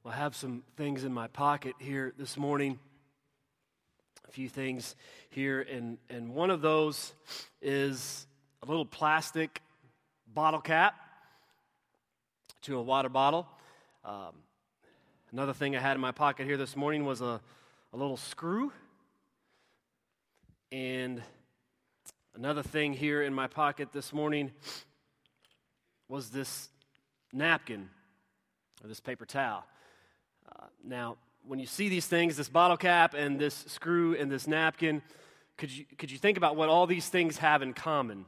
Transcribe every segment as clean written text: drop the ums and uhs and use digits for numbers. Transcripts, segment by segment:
Well, I have some things in my pocket here this morning. A few things here, and one of those is a little plastic bottle cap to a water bottle. Another thing I had in my pocket here this morning was a little screw. And another thing here in my pocket this morning was this napkin, or this paper towel. Now, when you see these things, this bottle cap and this screw and this napkin, could you think about what all these things have in common?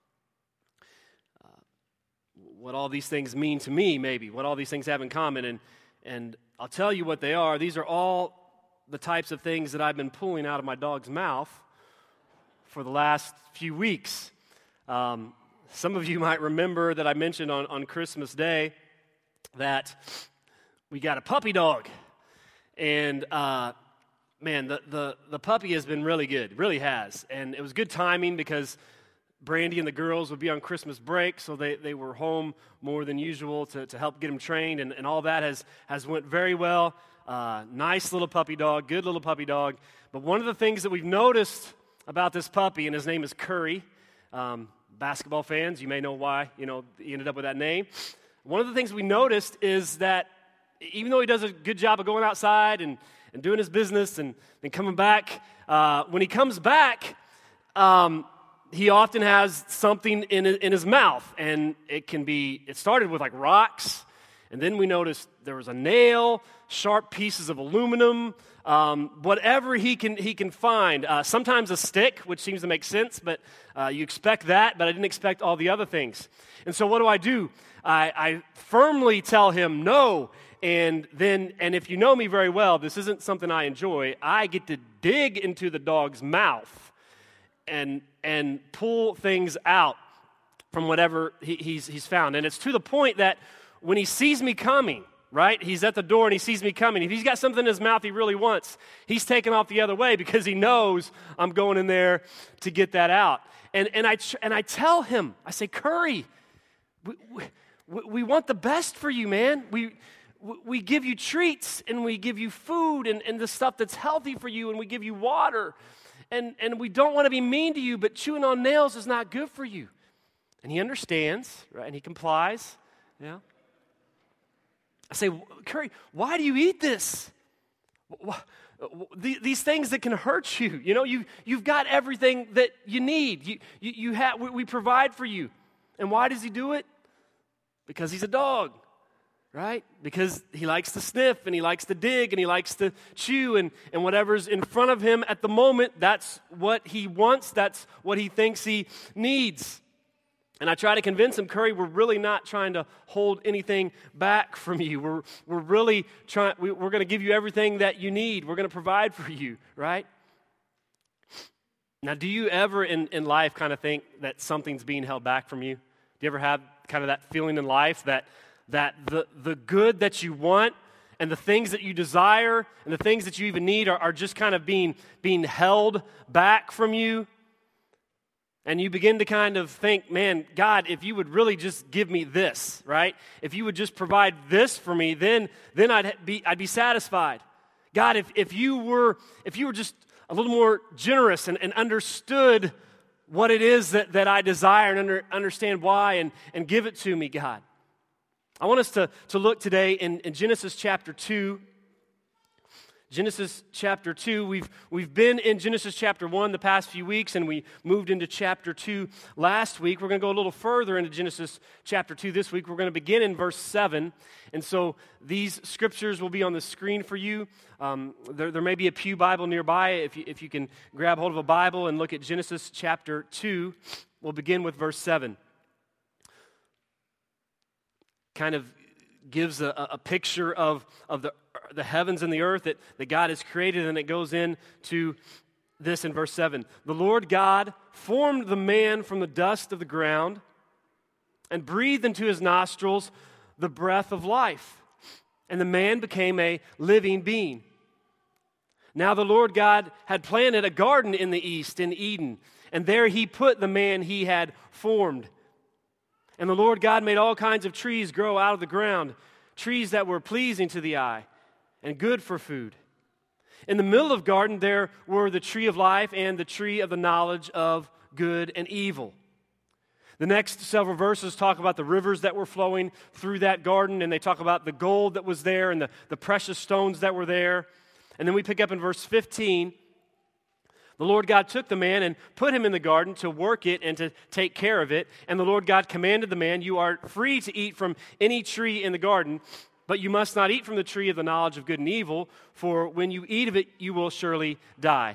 What all these things mean to me, maybe. What all these things have in common. And I'll tell you what they are. These are all the types of things that I've been pulling out of my dog's mouth for the last few weeks. Some of you might remember that I mentioned on Christmas Day that we got a puppy dog. And man, the puppy has been really good, really has. And it was good timing because Brandy and the girls would be on Christmas break, so they were home more than usual to help get them trained, and all that has went very well. Nice little puppy dog, good little puppy dog. But one of the things that we've noticed about this puppy, and his name is Curry, basketball fans, you may know why, he ended up with that name. One of the things we noticed is that even though he does a good job of going outside and doing his business and coming back, when he comes back, he often has something in his mouth, and it started with like rocks, and then we noticed there was a nail, sharp pieces of aluminum, whatever he can find. Sometimes a stick, which seems to make sense, but you expect that, but I didn't expect all the other things. And so what do? I firmly tell him no, and if you know me very well, this isn't something I enjoy. I get to dig into the dog's mouth and pull things out from whatever he's found. And it's to the point that when he sees me coming, right, he's at the door and he sees me coming. If he's got something in his mouth he really wants, he's taking off the other way because he knows I'm going in there to get that out. And I tell him, I say, Curry, we want the best for you, man. We give you treats, and we give you food and the stuff that's healthy for you, and we give you water. And we don't want to be mean to you, but chewing on nails is not good for you. And he understands, right? And he complies. Yeah. I say, Curry, why do you eat this? These things that can hurt you. You've got everything that you need. We provide for you. And why does he do it? Because he's a dog. Right? Because he likes to sniff, and he likes to dig, and he likes to chew, and whatever's in front of him at the moment, that's what he wants, that's what he thinks he needs. And I try to convince him, Curry, we're really not trying to hold anything back from you. We're really trying, we're going to give you everything that you need. We're going to provide for you, right? Now, do you ever in life kind of think that something's being held back from you? Do you ever have kind of that feeling in life that the good that you want and the things that you desire and the things that you even need are just kind of being held back from you? And you begin to kind of think, man, God, if you would really just give me this, right? If you would just provide this for me, then I'd be satisfied. God, if you were just a little more generous and understood what it is that I desire and understand why and give it to me, God. I want us to look today in Genesis chapter 2. Genesis chapter 2. We've been in Genesis chapter 1 the past few weeks, and we moved into chapter 2 last week. We're going to go a little further into Genesis chapter 2 this week. We're going to begin in verse 7. And so these scriptures will be on the screen for you. There may be a pew Bible nearby. If you can grab hold of a Bible and look at Genesis chapter 2, we'll begin with verse 7. Kind of gives a picture of the heavens and the earth that God has created, and it goes into this in verse 7. The Lord God formed the man from the dust of the ground and breathed into his nostrils the breath of life, and the man became a living being. Now the Lord God had planted a garden in the east, in Eden, and there he put the man he had formed. And the Lord God made all kinds of trees grow out of the ground, trees that were pleasing to the eye and good for food. In the middle of the garden, there were the tree of life and the tree of the knowledge of good and evil. The next several verses talk about the rivers that were flowing through that garden, and they talk about the gold that was there and the precious stones that were there. And then we pick up in verse 15, the Lord God took the man and put him in the garden to work it and to take care of it. And the Lord God commanded the man, you are free to eat from any tree in the garden, but you must not eat from the tree of the knowledge of good and evil, for when you eat of it, you will surely die.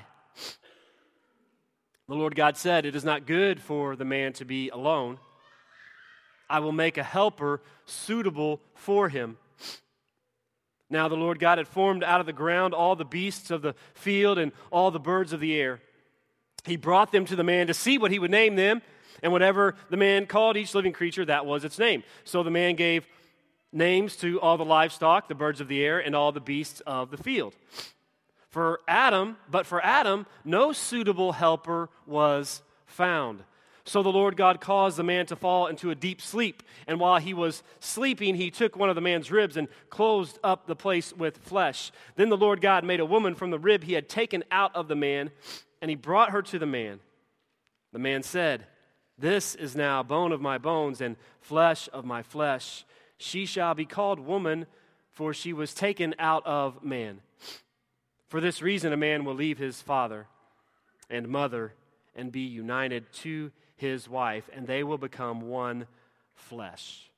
The Lord God said, it is not good for the man to be alone. I will make a helper suitable for him. Now the Lord God had formed out of the ground all the beasts of the field and all the birds of the air. He brought them to the man to see what he would name them, and whatever the man called each living creature, that was its name. So the man gave names to all the livestock, the birds of the air, and all the beasts of the field. For Adam, no suitable helper was found. So the Lord God caused the man to fall into a deep sleep. And while he was sleeping, he took one of the man's ribs and closed up the place with flesh. Then the Lord God made a woman from the rib he had taken out of the man, and he brought her to the man. The man said, this is now bone of my bones and flesh of my flesh. She shall be called woman, for she was taken out of man. For this reason a man will leave his father and mother and be united to his wife, and they will become one flesh.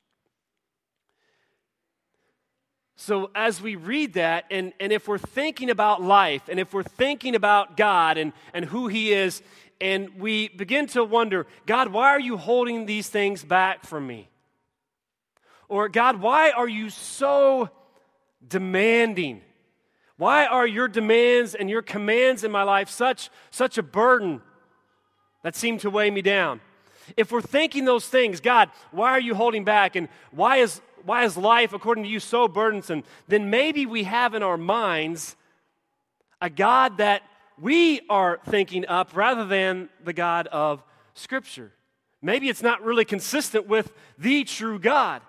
So as we read that, and if we're thinking about life, and if we're thinking about God and who He is, and we begin to wonder, God, why are you holding these things back from me? Or, God, why are you so demanding? Why are your demands and your commands in my life such a burden that seem to weigh me down? If we're thinking those things, God, why are you holding back? And why is life, according to you, so burdensome? Then maybe we have in our minds a God that we are thinking up rather than the God of Scripture. Maybe it's not really consistent with the true God.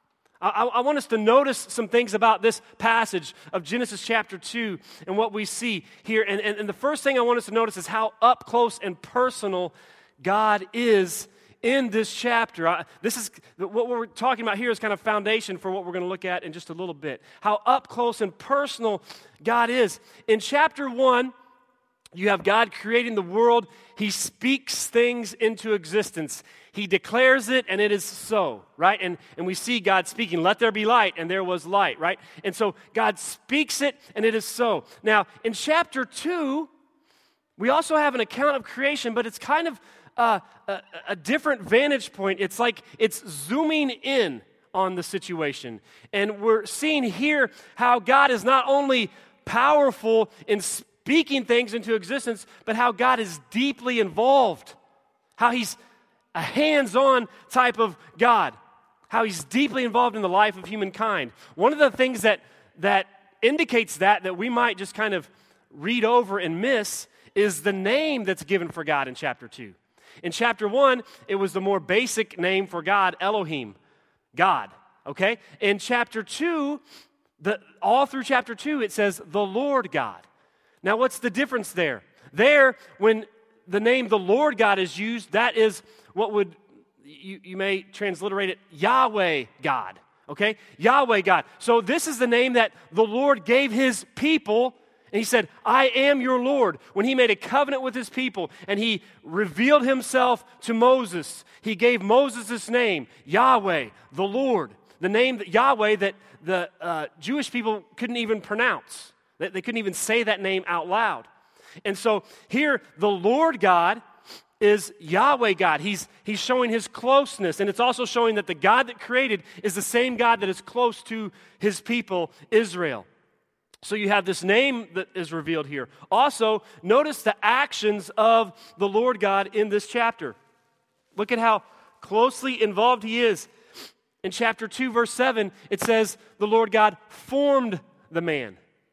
I want us to notice some things about this passage of Genesis chapter 2 and what we see here. And the first thing I want us to notice is how up close and personal God is in this chapter. This is what we're talking about here is kind of foundation for what we're going to look at in just a little bit. How up close and personal God is. In chapter 1, you have God creating the world. He speaks things into existence. He declares it, and it is so, right? And we see God speaking, let there be light, and there was light, right? And so God speaks it, and it is so. Now, in chapter 2, we also have an account of creation, but it's kind of a different vantage point. It's like it's zooming in on the situation. And we're seeing here how God is not only powerful in speaking things into existence, but how God is deeply involved, how He's a hands-on type of God, how He's deeply involved in the life of humankind. One of the things that indicates that we might just kind of read over and miss is the name that's given for God in chapter 2. In chapter 1, it was the more basic name for God, Elohim, God, okay? In chapter 2, all through chapter 2, it says the Lord God. Now, what's the difference there? There, when the name the Lord God is used, that is what would, you may transliterate it, Yahweh God, okay? Yahweh God. So this is the name that the Lord gave His people, and He said, I am your Lord. When He made a covenant with His people, and He revealed Himself to Moses, He gave Moses this name, Yahweh, the Lord, the name Yahweh that the Jewish people couldn't even pronounce. They couldn't even say that name out loud. And so here, the Lord God is Yahweh God. He's showing His closeness, and it's also showing that the God that created is the same God that is close to His people, Israel. So you have this name that is revealed here. Also, notice the actions of the Lord God in this chapter. Look at how closely involved He is. In chapter 2, verse 7, it says the Lord God formed the man.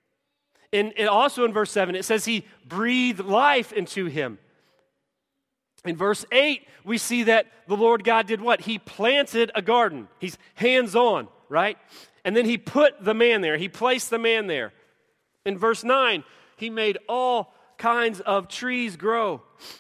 And also in verse 7, it says He breathed life into him. In verse 8, we see that the Lord God did what? He planted a garden. He's hands-on, right? And then he put the man there. He placed the man there. In verse 9, he made all kinds of trees grow.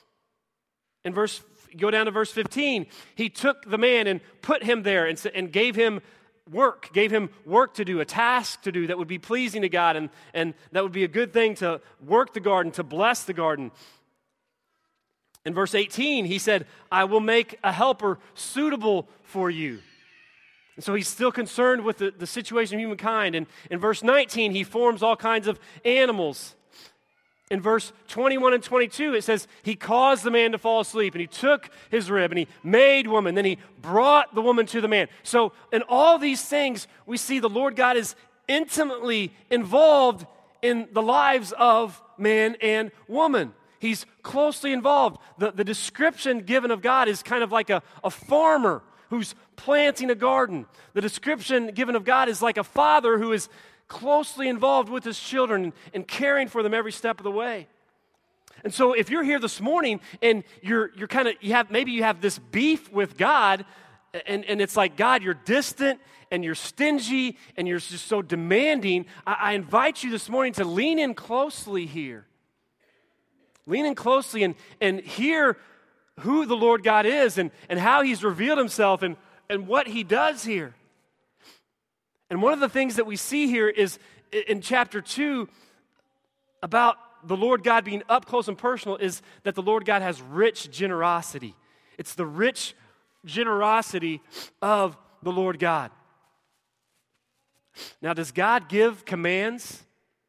Go down to verse 15. He took the man and put him there and gave him work to do, a task to do that would be pleasing to God, and that would be a good thing to work the garden, to bless the garden. In verse 18, he said, I will make a helper suitable for you. And so he's still concerned with the situation of humankind. And in verse 19, he forms all kinds of animals. In verse 21 and 22, it says, he caused the man to fall asleep, and he took his rib, and he made woman, then he brought the woman to the man. So in all these things, we see the Lord God is intimately involved in the lives of man and woman. He's closely involved. The description given of God is kind of like a farmer who's planting a garden. The description given of God is like a father who is closely involved with his children and caring for them every step of the way. And so if you're here this morning and you have this beef with God, and it's like, God, you're distant and you're stingy and you're just so demanding, I invite you this morning to lean in closely here. Lean in closely and hear who the Lord God is and how he's revealed himself and what he does here. And one of the things that we see here is in chapter 2 about the Lord God being up close and personal is that the Lord God has rich generosity. It's the rich generosity of the Lord God. Now, does God give commands?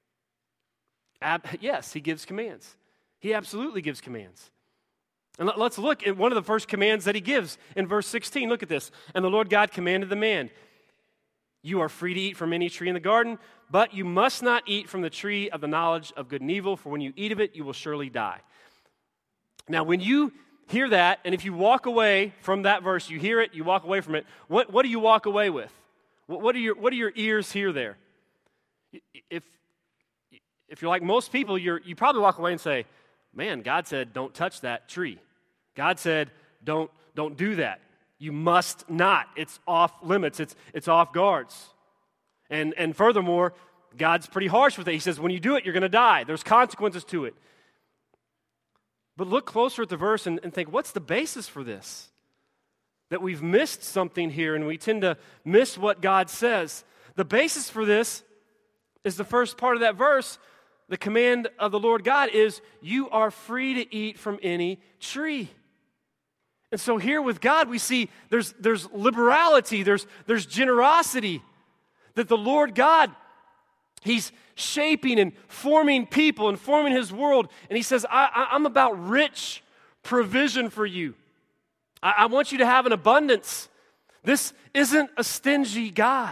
Yes, he gives commands. He absolutely gives commands. And let's look at one of the first commands that he gives in verse 16. Look at this. And the Lord God commanded the man, you are free to eat from any tree in the garden, but you must not eat from the tree of the knowledge of good and evil, for when you eat of it, you will surely die. Now, when you hear that, and if you walk away from that verse, you hear it, you walk away from it, what do you walk away with? What do your ears hear there? If you're like most people, you probably walk away and say, man, God said don't touch that tree. God said don't do that. You must not. It's off limits. It's off guards. And furthermore, God's pretty harsh with it. He says when you do it, you're going to die. There's consequences to it. But look closer at the verse and think, what's the basis for this? That we've missed something here and we tend to miss what God says. The basis for this is the first part of that verse. The command of the Lord God is, you are free to eat from any tree. And so here with God, we see there's liberality, there's generosity. That the Lord God, he's shaping and forming people and forming his world. And he says, I'm about rich provision for you. I want you to have an abundance. This isn't a stingy God.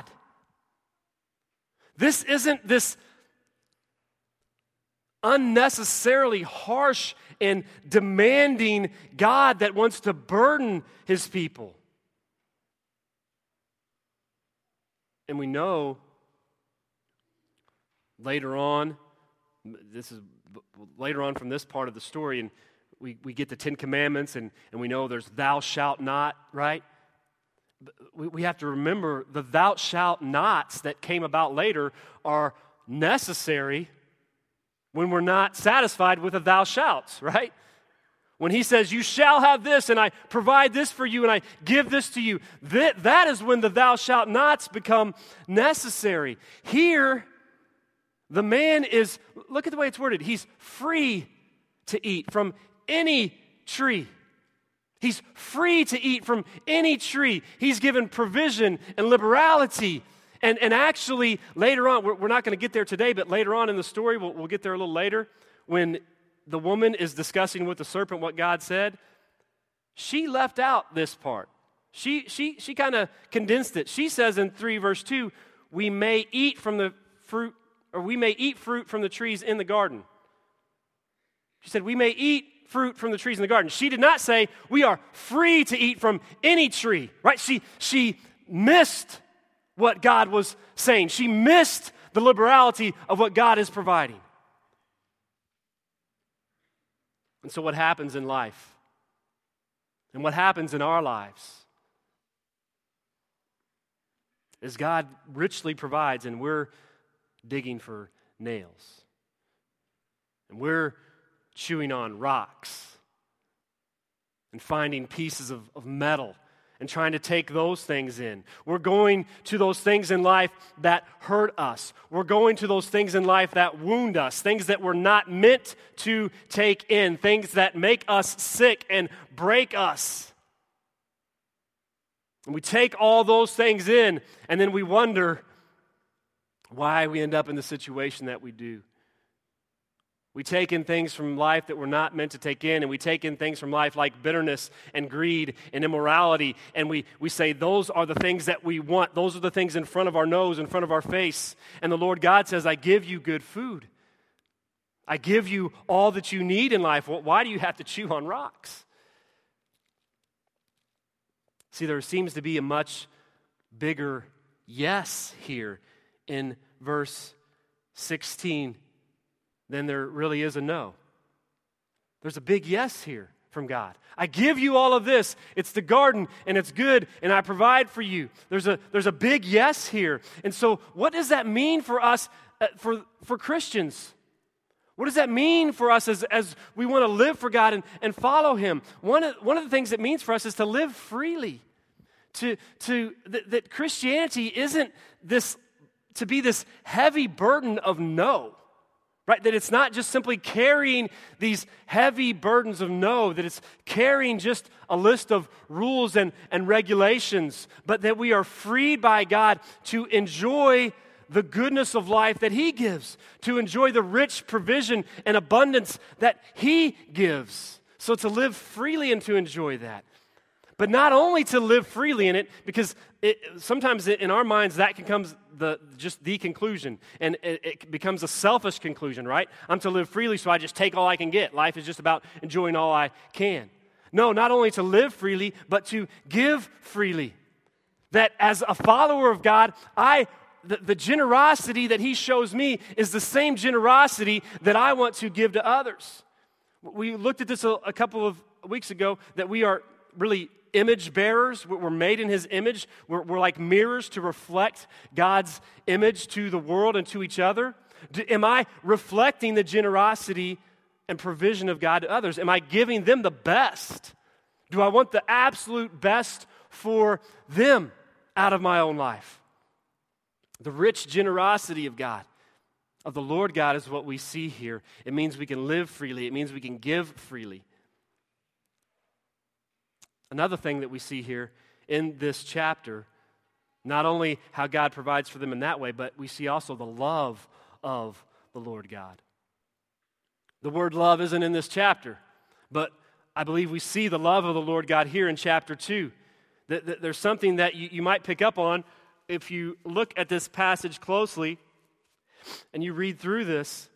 This isn't this unnecessarily harsh and demanding God that wants to burden his people. And we know later on from this part of the story, and we get the Ten Commandments, and we know there's thou shalt not, right? We have to remember the thou shalt nots that came about later are necessary when we're not satisfied with a thou shalt, right? When he says, you shall have this, and I provide this for you, and I give this to you, that is when the thou shalt nots become necessary. Here, the man is, look at the way it's worded, he's free to eat from any tree. He's free to eat from any tree. He's given provision and liberality. And actually, later on, we're not going to get there today, but later on in the story, we'll get there a little later, when the woman is discussing with the serpent what God said, she left out this part. She kind of condensed it. She says in 3 verse 2, we may eat from the fruit, or we may eat fruit from the trees in the garden. She said, we may eat fruit from the trees in the garden. She did not say, we are free to eat from any tree, right? She missed what God was saying. She missed the liberality of what God is providing. And so what happens in life? And what happens in our lives as God richly provides, and we're digging for nails. And we're chewing on rocks and finding pieces of metal and trying to take those things in. We're going to those things in life that hurt us. We're going to those things in life that wound us, things that we're not meant to take in, things that make us sick and break us. And we take all those things in, and then we wonder why we end up in the situation that we do. We take in things from life that we're not meant to take in, and we take in things from life like bitterness and greed and immorality, and we say those are the things that we want. Those are the things in front of our nose, in front of our face. And the Lord God says, I give you good food. I give you all that you need in life. Well, why do you have to chew on rocks? See, there seems to be a much bigger yes here in verse 16 than there really is a no. There's a big yes here from God. I give you all of this. It's the garden, and it's good, and I provide for you. There's a big yes here. And so what does that mean for us, for Christians? What does that mean for us as we want to live for God and follow Him? One of the things it means for us is to live freely. That Christianity isn't to be this heavy burden of no. Right? That it's not just simply carrying these heavy burdens of no, that it's carrying just a list of rules and regulations, but that we are freed by God to enjoy the goodness of life that He gives, to enjoy the rich provision and abundance that He gives. So to live freely and to enjoy that. But not only to live freely in it, because sometimes in our minds that becomes just the conclusion, and it becomes a selfish conclusion, right? I'm to live freely, so I just take all I can get. Life is just about enjoying all I can. No, not only to live freely, but to give freely. That as a follower of God, the generosity that He shows me is the same generosity that I want to give to others. We looked at this a couple of weeks ago, that we are really image bearers. We're made in His image. We're like mirrors to reflect God's image to the world and to each other. Am I reflecting the generosity and provision of God to others? Am I giving them the best? Do I want the absolute best for them out of my own life? The rich generosity of God, of the Lord God, is what we see here. It means we can live freely. It means we can give freely. Another thing that we see here in this chapter, not only how God provides for them in that way, but we see also the love of the Lord God. The word love isn't in this chapter, but I believe we see the love of the Lord God here in chapter 2. That there's something that you might pick up on if you look at this passage closely and you read through this.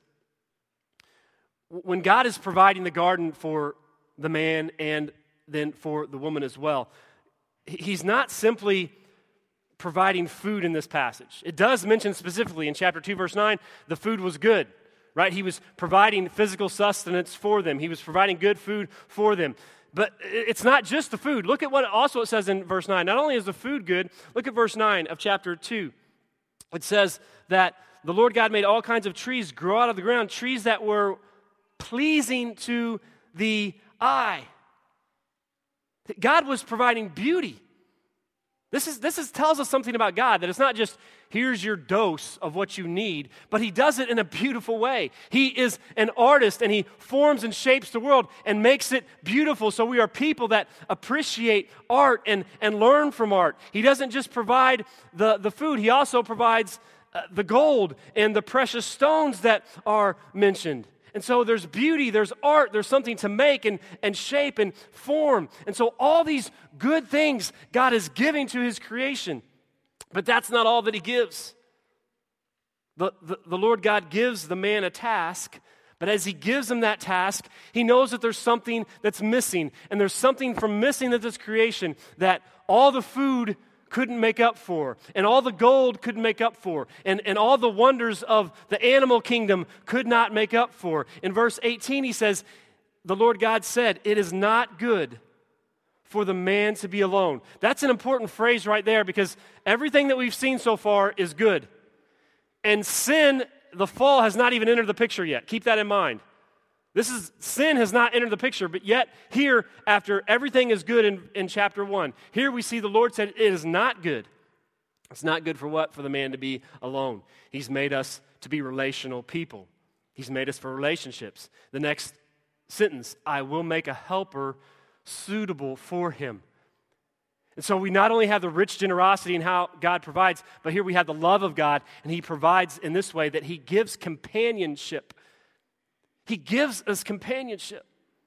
When God is providing the garden for the man and then for the woman as well, He's not simply providing food in this passage. It does mention specifically in chapter 2, verse 9, the food was good, right? He was providing physical sustenance for them. He was providing good food for them. But it's not just the food. Look at what it says in verse 9. Not only is the food good, look at verse 9 of chapter 2. It says that the Lord God made all kinds of trees grow out of the ground, trees that were pleasing to the eye. God was providing beauty. This tells us something about God, that it's not just here's your dose of what you need, but He does it in a beautiful way. He is an artist, and He forms and shapes the world and makes it beautiful. So we are people that appreciate art and learn from art. He doesn't just provide the food, He also provides the gold and the precious stones that are mentioned. And so there's beauty, there's art, there's something to make and shape and form. And so all these good things God is giving to His creation. But that's not all that He gives. The Lord God gives the man a task, but as He gives him that task, He knows that there's something that's missing. And there's something from missing in this creation that all the food couldn't make up for, and all the gold couldn't make up for, and all the wonders of the animal kingdom could not make up for. In verse 18 He says, the Lord God said, "It is not good for the man to be alone. That's an important phrase right there because everything that we've seen so far is good. And sin, the fall, has not even entered the picture yet. Keep that in mind. Sin has not entered the picture, but yet here, after everything is good in chapter 1, here we see the Lord said it is not good. It's not good for what? For the man to be alone. He's made us to be relational people. He's made us for relationships. The next sentence, I will make a helper suitable for him. And so we not only have the rich generosity in how God provides, but here we have the love of God, and he provides in this way that he gives companionship. He gives us companionship.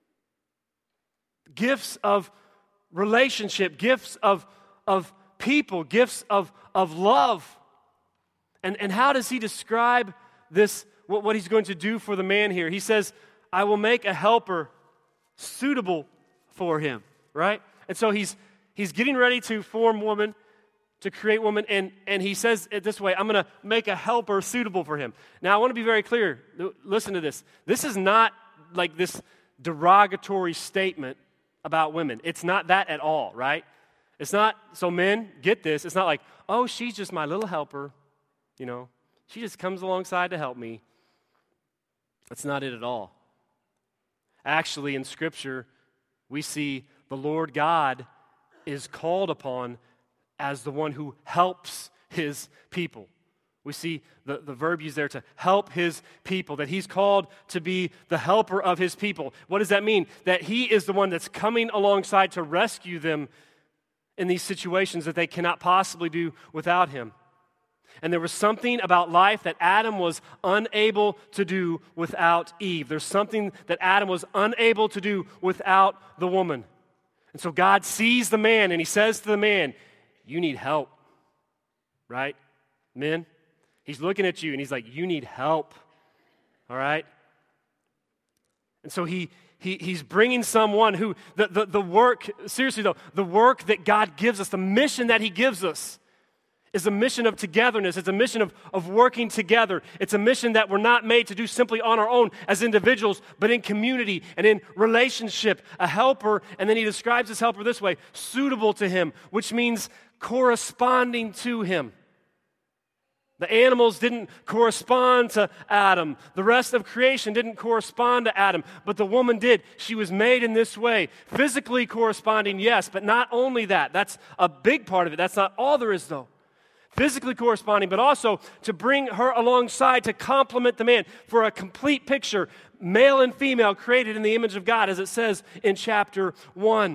Gifts of relationship, gifts of people, gifts of love. And how does he describe this, what he's going to do for the man here? He says, I will make a helper suitable for him, right? And so he's getting ready to form woman, to create woman, and he says it this way, I'm going to make a helper suitable for him. Now, I want to be very clear. Listen to this. This is not like this derogatory statement about women. It's not that at all, right? It's not, so men, get this. It's not like, oh, she's just my little helper. You know, she just comes alongside to help me. That's not it at all. Actually, in Scripture, we see the Lord God is called upon as the one who helps his people. We see the verb used there to help his people, that he's called to be the helper of his people. What does that mean? That he is the one that's coming alongside to rescue them in these situations that they cannot possibly do without him. And there was something about life that Adam was unable to do without Eve. There's something that Adam was unable to do without the woman. And so God sees the man and he says to the man, you need help, right? Men, he's looking at you and he's like, you need help, all right? And so he's bringing someone who, the work, seriously though, the work that God gives us, the mission that he gives us is a mission of togetherness. It's a mission of working together. It's a mission that we're not made to do simply on our own as individuals, but in community and in relationship. A helper, and then he describes this helper this way, suitable to him, which means corresponding to him. The animals didn't correspond to Adam. The rest of creation didn't correspond to Adam, but the woman did. She was made in this way. Physically corresponding, yes, but not only that. That's a big part of it. That's not all there is, though. Physically corresponding, but also to bring her alongside to complement the man for a complete picture, male and female, created in the image of God, as it says in chapter 1.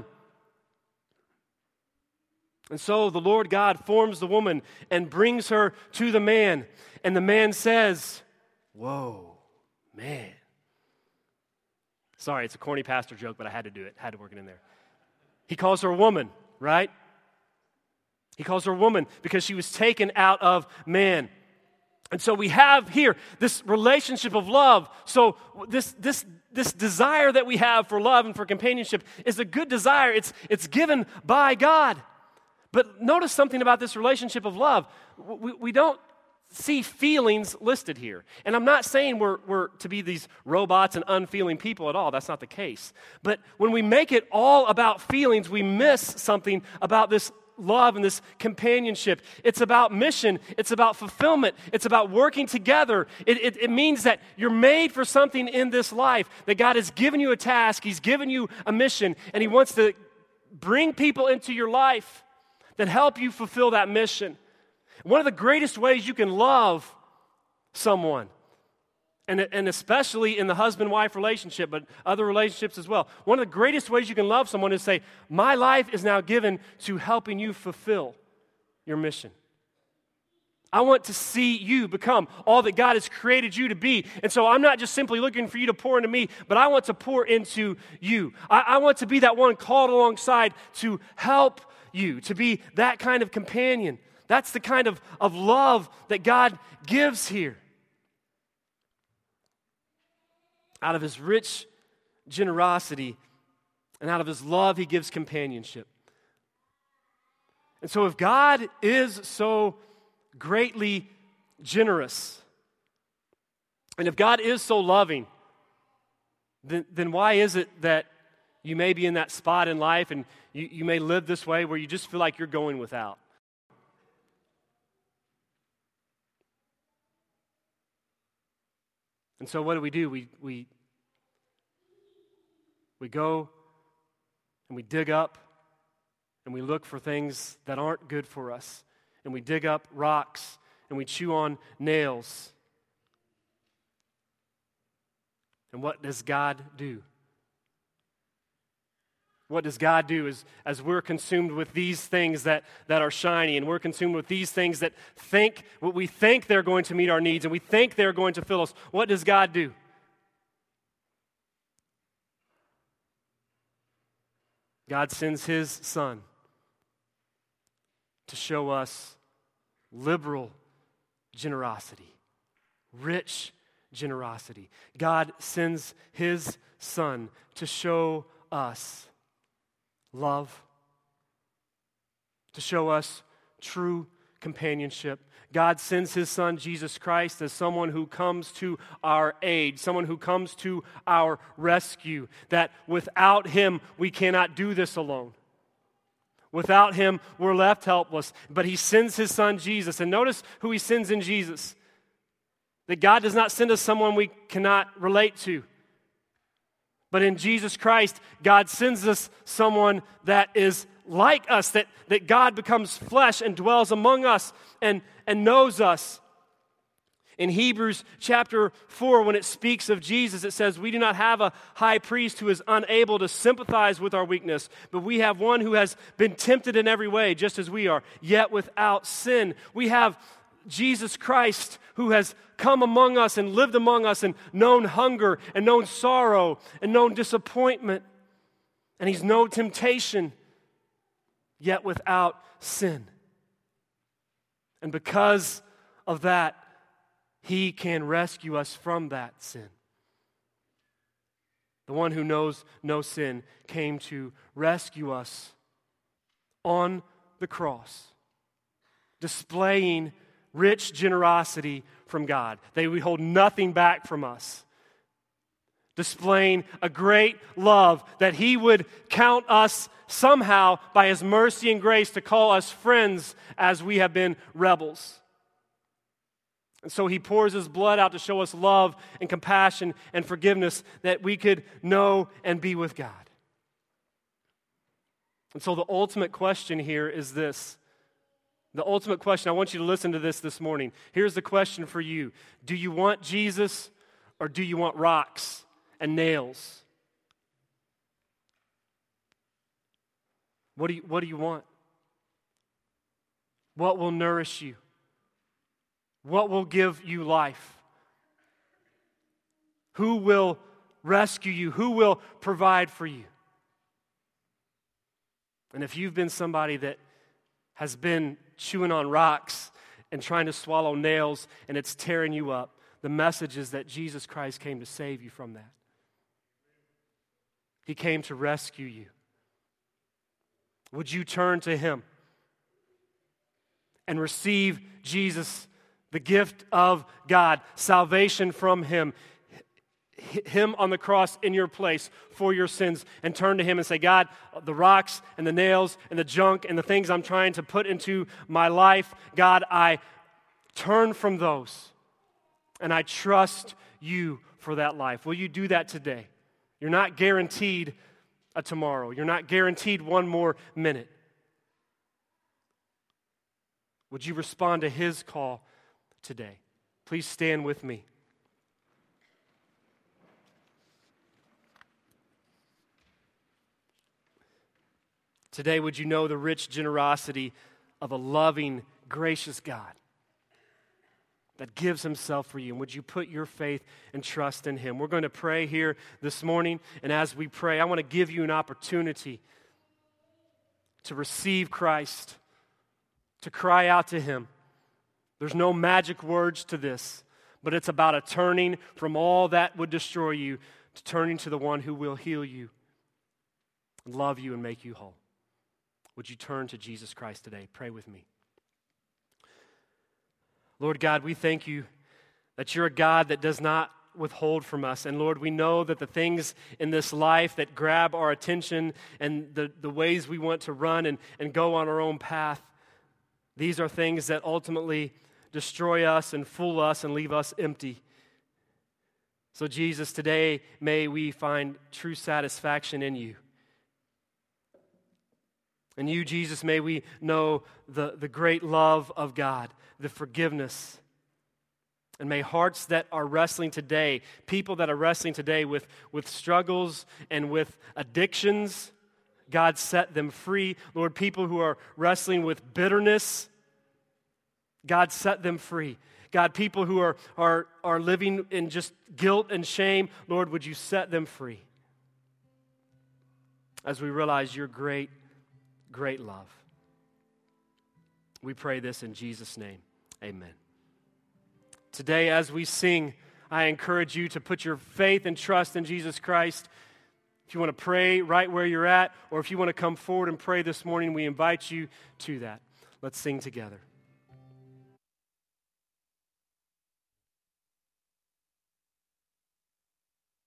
And so the Lord God forms the woman and brings her to the man. And the man says, whoa, man. Sorry, it's a corny pastor joke, but I had to do it. Had to work it in there. He calls her a woman, right? He calls her a woman because she was taken out of man. And so we have here this relationship of love. So this desire that we have for love and for companionship is a good desire. It's given by God. But notice something about this relationship of love. We don't see feelings listed here. And I'm not saying we're to be these robots and unfeeling people at all. That's not the case. But when we make it all about feelings, we miss something about this love and this companionship. It's about mission. It's about fulfillment. It's about working together. It means that you're made for something in this life, that God has given you a task. He's given you a mission, and he wants to bring people into your life that help you fulfill that mission. One of the greatest ways you can love someone, and especially in the husband-wife relationship, but other relationships as well, one of the greatest ways you can love someone is say, my life is now given to helping you fulfill your mission. I want to see you become all that God has created you to be. And so I'm not just simply looking for you to pour into me, but I want to pour into you. I want to be that one called alongside to help you, to be that kind of companion. That's the kind of love that God gives here. Out of his rich generosity and out of his love, he gives companionship. And so if God is so greatly generous, and if God is so loving, then why is it that You may be in that spot in life, and you may live this way where you just feel like you're going without. And so what do? We go and we dig up and we look for things that aren't good for us. And we dig up rocks and we chew on nails. And what does God do? What does God do as we're consumed with these things that are shiny, and we're consumed with these things that we think they're going to meet our needs, and we think they're going to fill us? What does God do? God sends His Son to show us liberal generosity, rich generosity. God sends His Son to show us love, to show us true companionship. God sends His Son, Jesus Christ, as someone who comes to our aid, someone who comes to our rescue, that without Him, we cannot do this alone. Without Him, we're left helpless. But He sends His Son, Jesus. And notice who He sends in Jesus. That God does not send us someone we cannot relate to. But in Jesus Christ, God sends us someone that is like us, that God becomes flesh and dwells among us and knows us. In Hebrews chapter 4, when it speaks of Jesus, it says, "We do not have a high priest who is unable to sympathize with our weakness, but we have one who has been tempted in every way, just as we are, yet without sin." We have Jesus Christ who has come among us and lived among us and known hunger and known sorrow and known disappointment. And He's known temptation, yet without sin. And because of that, He can rescue us from that sin. The one who knows no sin came to rescue us on the cross, displaying rich generosity from God. They withhold nothing back from us, displaying a great love that He would count us somehow by His mercy and grace to call us friends as we have been rebels. And so He pours His blood out to show us love and compassion and forgiveness that we could know and be with God. And so the ultimate question here is this. The ultimate question, I want you to listen to this morning. Here's the question for you. Do you want Jesus or do you want rocks and nails? What do you want? What will nourish you? What will give you life? Who will rescue you? Who will provide for you? And if you've been somebody that has been chewing on rocks and trying to swallow nails and it's tearing you up, the message is that Jesus Christ came to save you from that. He came to rescue you. Would you turn to Him and receive Jesus, the gift of God, salvation from Him, Him on the cross in your place for your sins, and turn to Him and say, God, the rocks and the nails and the junk and the things I'm trying to put into my life, God, I turn from those and I trust You for that life. Will you do that today? You're not guaranteed a tomorrow. You're not guaranteed one more minute. Would you respond to His call today? Please stand with me. Today, would you know the rich generosity of a loving, gracious God that gives Himself for you? And would you put your faith and trust in Him? We're going to pray here this morning, and as we pray, I want to give you an opportunity to receive Christ, to cry out to Him. There's no magic words to this, but it's about a turning from all that would destroy you to turning to the one who will heal you, love you, and make you whole. Would you turn to Jesus Christ today? Pray with me. Lord God, we thank You that You're a God that does not withhold from us. And Lord, we know that the things in this life that grab our attention and the ways we want to run and go on our own path, these are things that ultimately destroy us and fool us and leave us empty. So Jesus, today may we find true satisfaction in you. And you, Jesus, may we know the great love of God, the forgiveness. And may hearts that are wrestling today, people that are wrestling today with struggles and with addictions, God set them free. Lord, people who are wrestling with bitterness, God set them free. God, people who are living in just guilt and shame, Lord, would you set them free? As we realize your great love. We pray this in Jesus' name. Amen. Today, as we sing, I encourage you to put your faith and trust in Jesus Christ. If you want to pray right where you're at, or if you want to come forward and pray this morning, we invite you to that. Let's sing together.